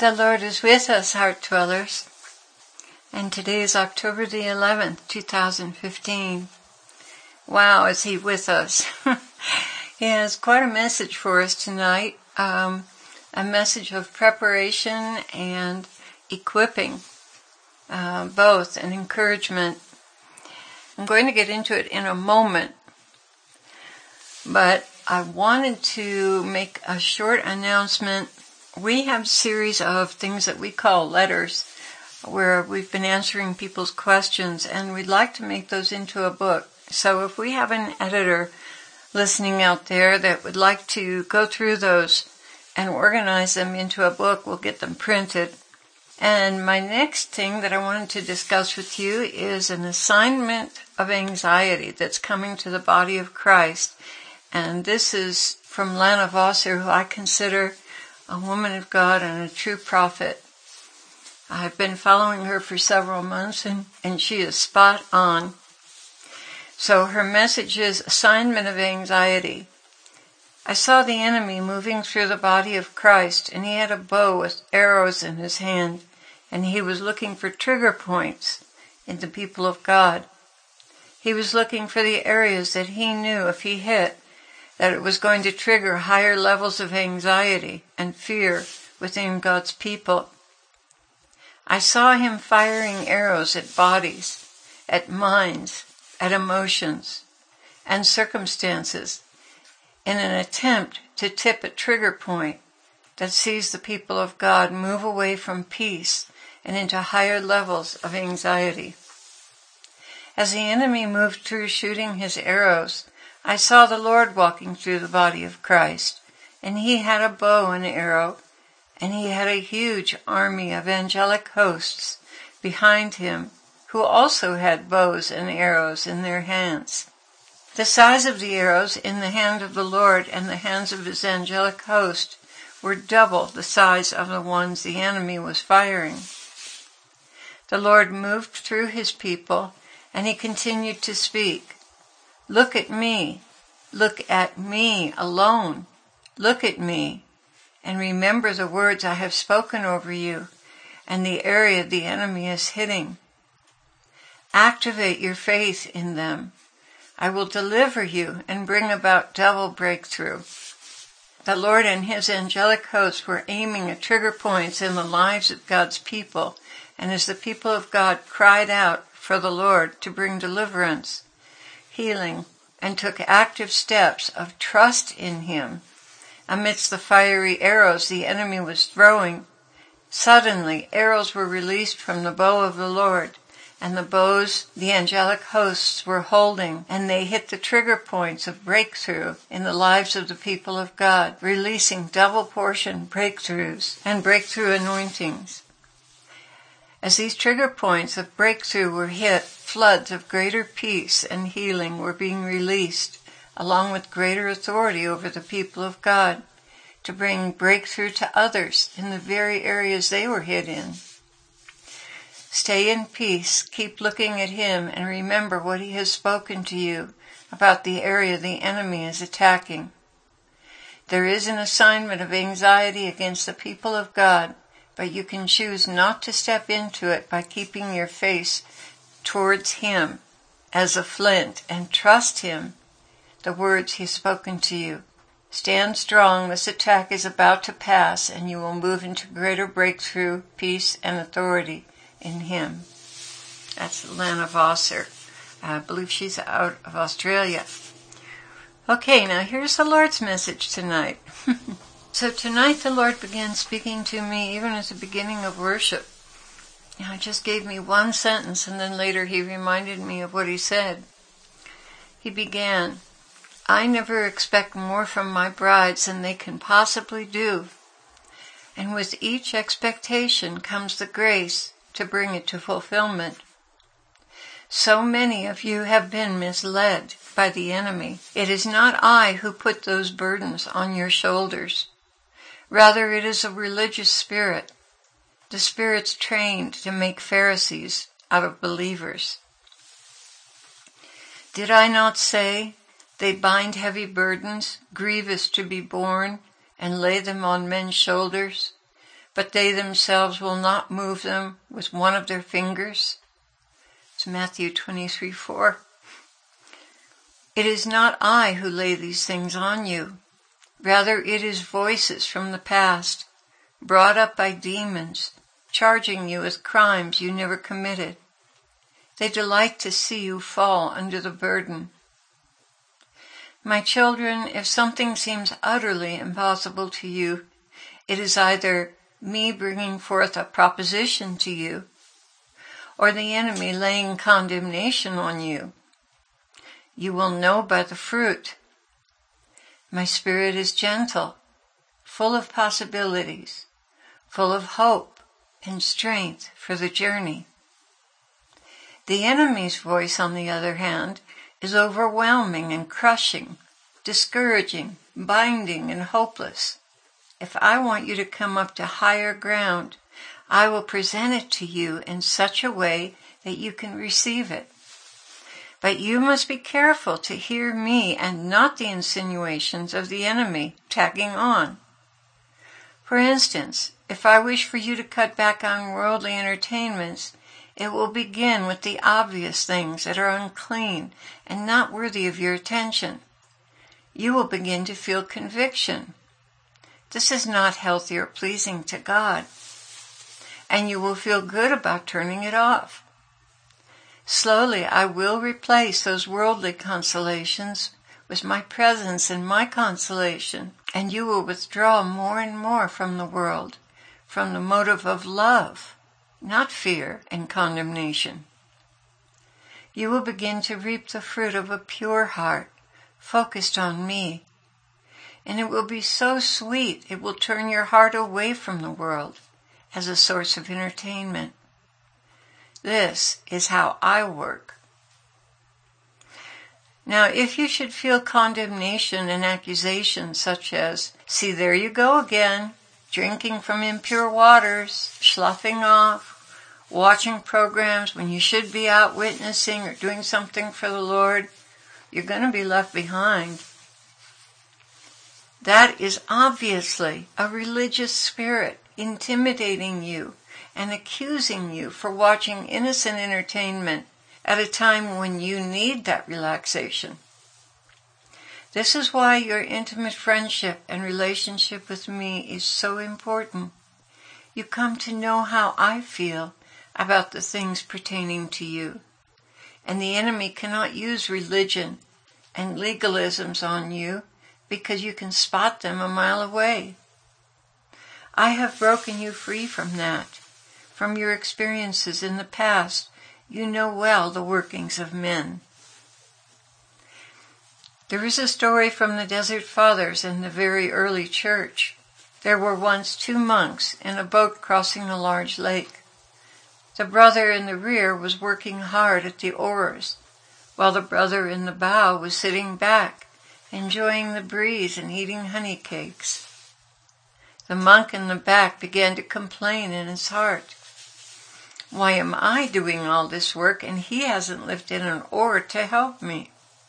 The Lord is with us, heart dwellers. And today is October the 11th, 2015. Wow, is He with us? He has quite a message for us tonight. A message of preparation and equipping, both, and encouragement. I'm going to get into it in a moment, but I wanted to make a short announcement. We have a series of things that we call letters, where we've been answering people's questions, and we'd like to make those into a book. So if we have an editor listening out there that would like to go through those and organize them into a book, we'll get them printed. And my next thing that I wanted to discuss with you is an assignment of anxiety that's coming to the body of Christ. And this is from Lana Vawser, who I consider a woman of God and a true prophet. I've been following her for several months, and she is spot on. So her message is assignment of anxiety. I saw the enemy moving through the body of Christ, and he had a bow with arrows in his hand, and he was looking for trigger points in the people of God. He was looking for the areas that he knew if he hit, that it was going to trigger higher levels of anxiety and fear within God's people. I saw him firing arrows at bodies, at minds, at emotions, and circumstances in an attempt to tip a trigger point that sees the people of God move away from peace and into higher levels of anxiety. As the enemy moved through shooting his arrows, I saw the Lord walking through the body of Christ, and he had a bow and arrow, and he had a huge army of angelic hosts behind him, who also had bows and arrows in their hands. The size of the arrows in the hand of the Lord and the hands of his angelic host were double the size of the ones the enemy was firing. The Lord moved through his people, and he continued to speak. Look at me alone. Look at me, and remember the words I have spoken over you and the area the enemy is hitting. Activate your faith in them. I will deliver you and bring about double breakthrough. The Lord and his angelic hosts were aiming at trigger points in the lives of God's people, and as the people of God cried out for the Lord to bring deliverance, healing, and took active steps of trust in him amidst the fiery arrows the enemy was throwing, suddenly arrows were released from the bow of the Lord, and the bows the angelic hosts were holding, and they hit the trigger points of breakthrough in the lives of the people of God, releasing double portion breakthroughs and breakthrough anointings. As these trigger points of breakthrough were hit, floods of greater peace and healing were being released, along with greater authority over the people of God, to bring breakthrough to others in the very areas they were hit in. Stay in peace, keep looking at him, and remember what he has spoken to you about the area the enemy is attacking. There is an assignment of anxiety against the people of God, but you can choose not to step into it by keeping your face towards him as a flint and trust him, the words he's spoken to you. Stand strong, this attack is about to pass, and you will move into greater breakthrough, peace, and authority in him. That's Lana Vawser. I believe she's out of Australia. Okay, now here's the Lord's message tonight. So tonight the Lord began speaking to me even at the beginning of worship. He just gave me one sentence, and then later he reminded me of what he said. He began, I never expect more from my brides than they can possibly do. And with each expectation comes the grace to bring it to fulfillment. So many of you have been misled by the enemy. It is not I who put those burdens on your shoulders. Rather, it is a religious spirit. The spirit's trained to make Pharisees out of believers. Did I not say, they bind heavy burdens, grievous to be borne, and lay them on men's shoulders, but they themselves will not move them with one of their fingers. It's Matthew 23:4. It is not I who lay these things on you. Rather, it is voices from the past, brought up by demons, charging you with crimes you never committed. They delight to see you fall under the burden. My children, if something seems utterly impossible to you, it is either me bringing forth a proposition to you, or the enemy laying condemnation on you. You will know by the fruit. My spirit is gentle, full of possibilities, full of hope and strength for the journey. The enemy's voice, on the other hand, is overwhelming and crushing, discouraging, binding, and hopeless. If I want you to come up to higher ground, I will present it to you in such a way that you can receive it. But you must be careful to hear me and not the insinuations of the enemy tagging on. For instance, if I wish for you to cut back on worldly entertainments, it will begin with the obvious things that are unclean and not worthy of your attention. You will begin to feel conviction. This is not healthy or pleasing to God, and you will feel good about turning it off. Slowly, I will replace those worldly consolations with my presence and my consolation, and you will withdraw more and more from the world, from the motive of love, not fear and condemnation. You will begin to reap the fruit of a pure heart, focused on me, and it will be so sweet it will turn your heart away from the world as a source of entertainment. This is how I work. Now, if you should feel condemnation and accusation such as, "See, there you go again, drinking from impure waters, sloughing off, watching programs when you should be out witnessing or doing something for the Lord," you're going to be left behind. That is obviously a religious spirit intimidating you and accusing you for watching innocent entertainment at a time when you need that relaxation. This is why your intimate friendship and relationship with me is so important. You come to know how I feel about the things pertaining to you, and the enemy cannot use religion and legalisms on you because you can spot them a mile away. I have broken you free from that. From your experiences in the past, you know well the workings of men. There is a story from the Desert Fathers in the very early church. There were once 2 monks in a boat crossing a large lake. The brother in the rear was working hard at the oars, while the brother in the bow was sitting back, enjoying the breeze and eating honey cakes. The monk in the back began to complain in his heart. "Why am I doing all this work and he hasn't lifted an oar to help me?"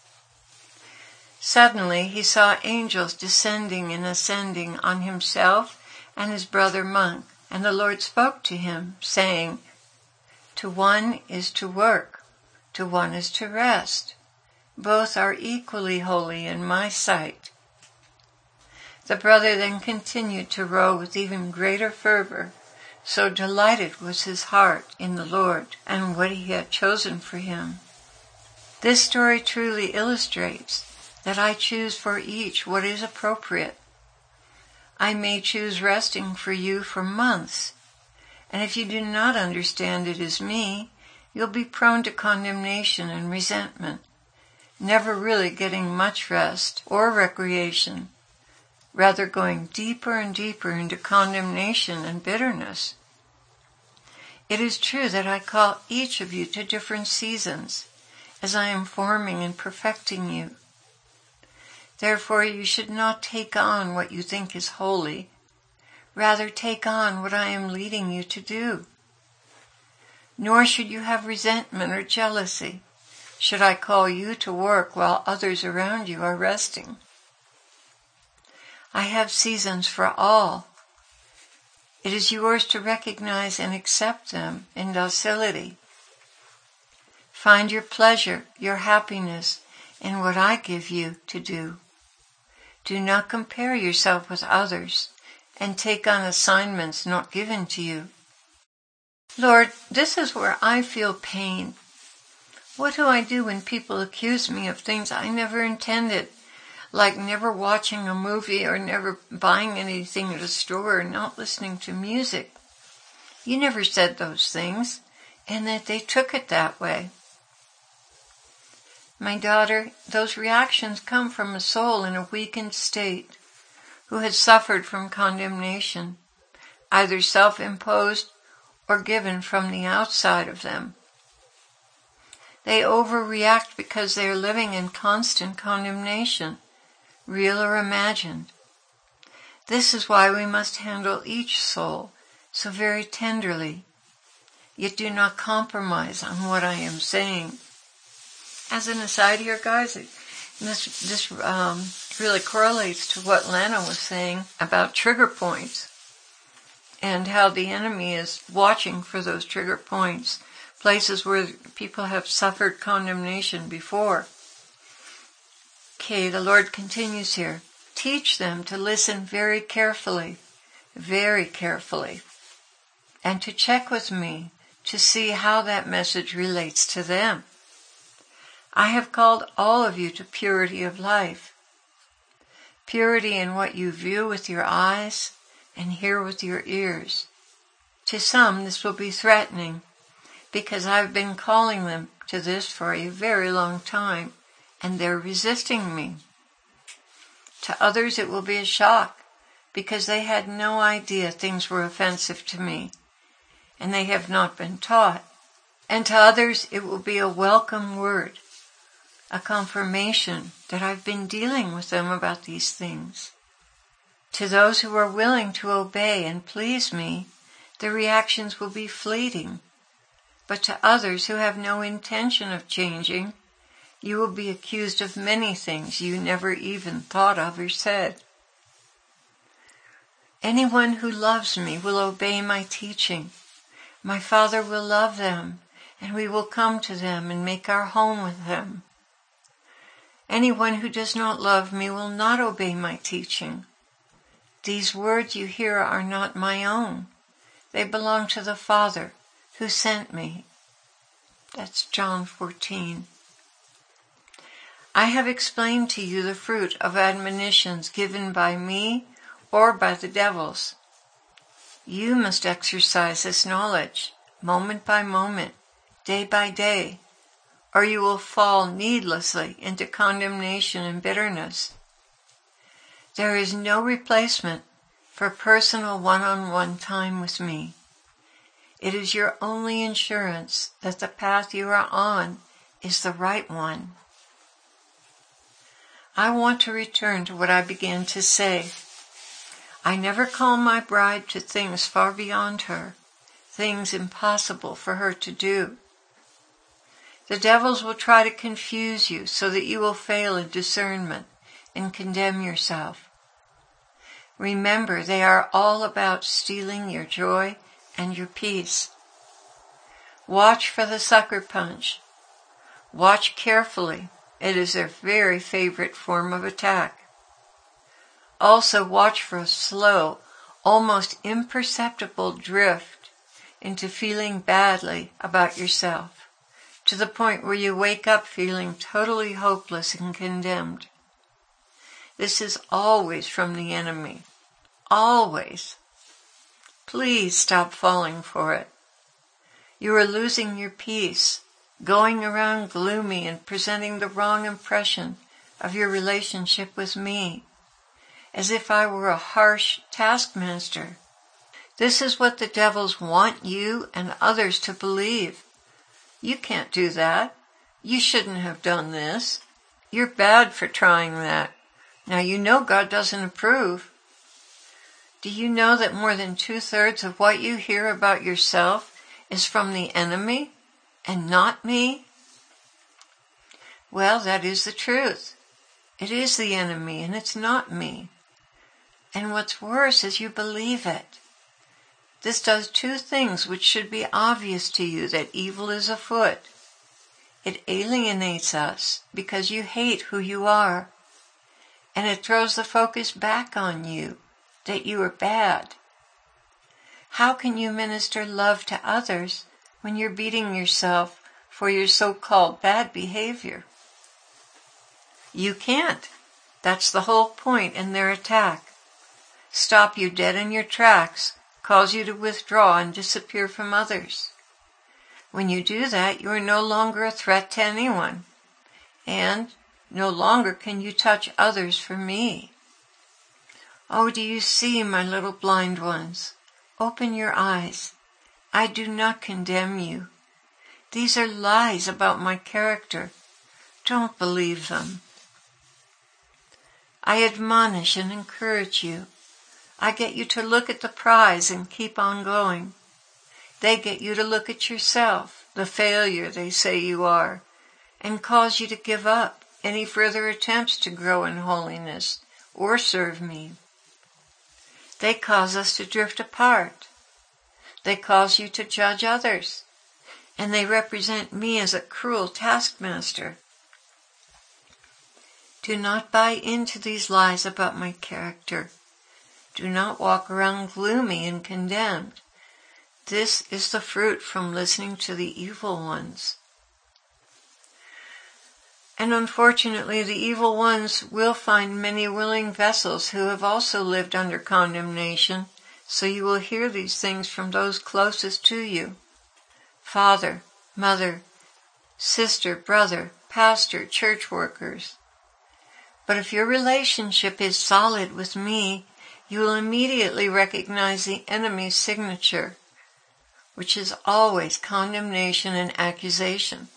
Suddenly he saw angels descending and ascending on himself and his brother monk, and the Lord spoke to him, saying, "To one is to work, to one is to rest. Both are equally holy in my sight." The brother then continued to row with even greater fervor, so delighted was his heart in the Lord and what he had chosen for him. This story truly illustrates that I choose for each what is appropriate. I may choose resting for you for months, and if you do not understand it as me, you'll be prone to condemnation and resentment, never really getting much rest or recreation, rather going deeper and deeper into condemnation and bitterness. It is true that I call each of you to different seasons as I am forming and perfecting you. Therefore, you should not take on what you think is holy. Rather, take on what I am leading you to do. Nor should you have resentment or jealousy, should I call you to work while others around you are resting. I have seasons for all. It is yours to recognize and accept them in docility. Find your pleasure, your happiness in what I give you to do. Do not compare yourself with others and take on assignments not given to you. Lord, this is where I feel pain. What do I do when people accuse me of things I never intended, like never watching a movie or never buying anything at a store or not listening to music? You never said those things, and that they took it that way. My daughter, those reactions come from a soul in a weakened state who has suffered from condemnation, either self-imposed or given from the outside of them. They overreact because they are living in constant condemnation, real or imagined. This is why we must handle each soul so very tenderly, yet do not compromise on what I am saying. As an aside here, guys, this really correlates to what Lana was saying about trigger points and how the enemy is watching for those trigger points, places where people have suffered condemnation before. Okay, the Lord continues here. Teach them to listen very carefully, and to check with me to see how that message relates to them. I have called all of you to purity of life. Purity in what you view with your eyes and hear with your ears. To some, this will be threatening, because I've been calling them to this for a very long time, and they're resisting me. To others, it will be a shock, because they had no idea things were offensive to me, and they have not been taught. And to others, it will be a welcome word, a confirmation that I've been dealing with them about these things. To those who are willing to obey and please me, the reactions will be fleeting. But to others who have no intention of changing, you will be accused of many things you never even thought of or said. Anyone who loves me will obey my teaching. My Father will love them, and we will come to them and make our home with them. Anyone who does not love me will not obey my teaching. These words you hear are not my own. They belong to the Father who sent me. That's John 14. I have explained to you the fruit of admonitions given by me or by the devils. You must exercise this knowledge, moment by moment, day by day, or you will fall needlessly into condemnation and bitterness. There is no replacement for personal one-on-one time with me. It is your only insurance that the path you are on is the right one. I want to return to what I began to say. I never call my bride to things far beyond her, things impossible for her to do. The devils will try to confuse you so that you will fail in discernment and condemn yourself. Remember, they are all about stealing your joy and your peace. Watch for the sucker punch. Watch carefully. It is their very favorite form of attack. Also watch for a slow, almost imperceptible drift into feeling badly about yourself, to the point where you wake up feeling totally hopeless and condemned. This is always from the enemy. Always. Please stop falling for it. You are losing your peace, going around gloomy and presenting the wrong impression of your relationship with me, as if I were a harsh taskmaster. This is what the devils want you and others to believe. You can't do that. You shouldn't have done this. You're bad for trying that. Now you know God doesn't approve. Do you know that more than 2/3 of what you hear about yourself is from the enemy and not me? Well, that is the truth. It is the enemy and it's not me. And what's worse is you believe it. This does two things which should be obvious to you, that evil is afoot. It alienates us because you hate who you are, and it throws the focus back on you, that you are bad. How can you minister love to others when you're beating yourself for your so-called bad behavior? You can't. That's the whole point in their attack. Stop you dead in your tracks, cause you to withdraw and disappear from others. When you do that, you are no longer a threat to anyone, and no longer can you touch others for me. Oh, do you see, my little blind ones? Open your eyes. I do not condemn you. These are lies about my character. Don't believe them. I admonish and encourage you. I get you to look at the prize and keep on going. They get you to look at yourself, the failure they say you are, and cause you to give up any further attempts to grow in holiness or serve me. They cause us to drift apart. They cause you to judge others, and they represent me as a cruel taskmaster. Do not buy into these lies about my character. Do not walk around gloomy and condemned. This is the fruit from listening to the evil ones. And unfortunately, the evil ones will find many willing vessels who have also lived under condemnation, so you will hear these things from those closest to you. Father, mother, sister, brother, pastor, church workers. But if your relationship is solid with me, you will immediately recognize the enemy's signature, which is always condemnation and accusation.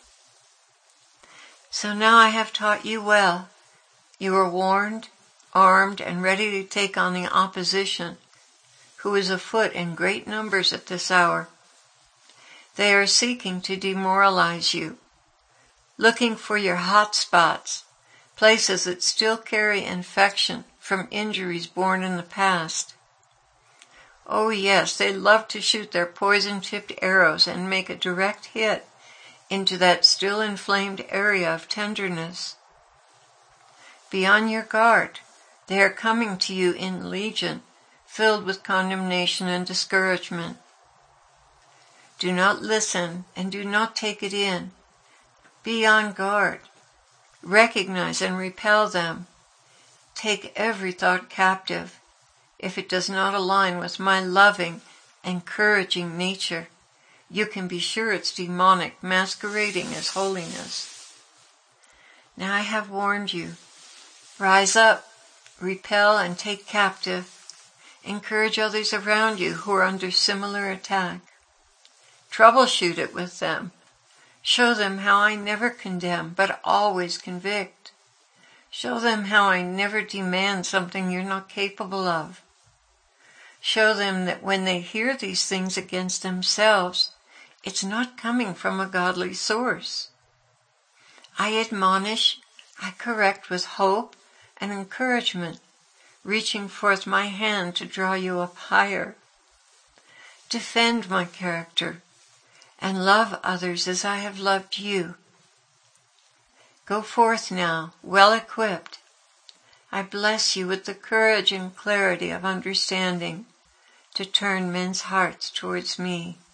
So now I have taught you well. You are warned, armed, and ready to take on the opposition, who is afoot in great numbers at this hour. They are seeking to demoralize you, looking for your hot spots, places that still carry infection from injuries born in the past. Oh yes, they love to shoot their poison-tipped arrows and make a direct hit into that still inflamed area of tenderness. Be on your guard. They are coming to you in legion, filled with condemnation and discouragement. Do not listen and do not take it in. Be on guard. Recognize and repel them. Take every thought captive if it does not align with my loving, encouraging nature. You can be sure it's demonic, masquerading as holiness. Now I have warned you. Rise up, repel and take captive. Encourage others around you who are under similar attack. Troubleshoot it with them. Show them how I never condemn, but always convict. Show them how I never demand something you're not capable of. Show them that when they hear these things against themselves, it's not coming from a godly source. I admonish, I correct with hope and encouragement, reaching forth my hand to draw you up higher. Defend my character and love others as I have loved you. Go forth now, well equipped. I bless you with the courage and clarity of understanding to turn men's hearts towards me.